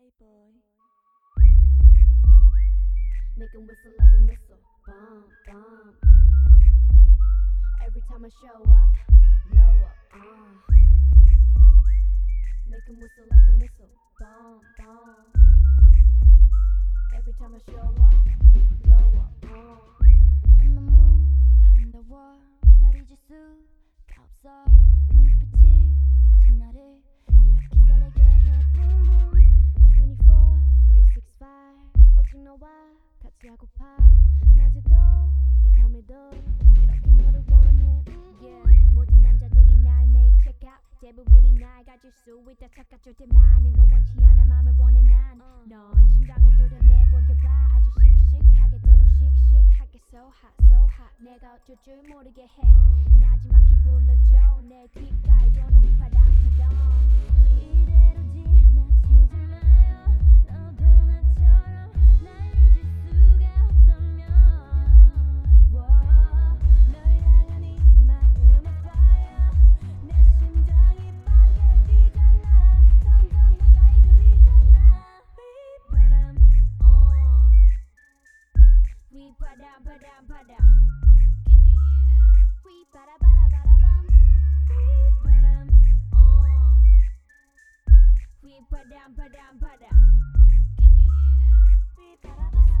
boy. Make him whistle like a missile. Bomb, bomb. Every time I show up, blow up. Make him whistle like a missile. Bomb, bomb. Every time I show up, blow up. 너무 아름다워 날 잊을 수가 없어 그 눈빛이 아직 나를 이렇게 설레게 해 Boom boom 24, 365 오직 너와 같이 하고파 낮에도 이 밤에도 이렇게 너를 원해 Yeah 모든 남자들이 날 매일 check out 대부분이 날 가질 수 있다 착각할 때 많은 걸 원치 않아 맘을 원해 난 넌 심장을 도려내 보여봐 아주 씩씩하게 때론 씩씩하게 so hot 내가 어쩔 줄 모르게 해 나지막히 불러줘 내 귓가에 도는 바람 피던 이대로 지나치지 마요 너도 나처럼 날 잊을 수가 없다면 널 향한 이 마음의 fire 내 심장이 빠르게 뛰잖아 점점 가까이 들리잖아 휘바람 바람 바람 휘바라바라바라밤 휘바람 바람 바람 휘바라바라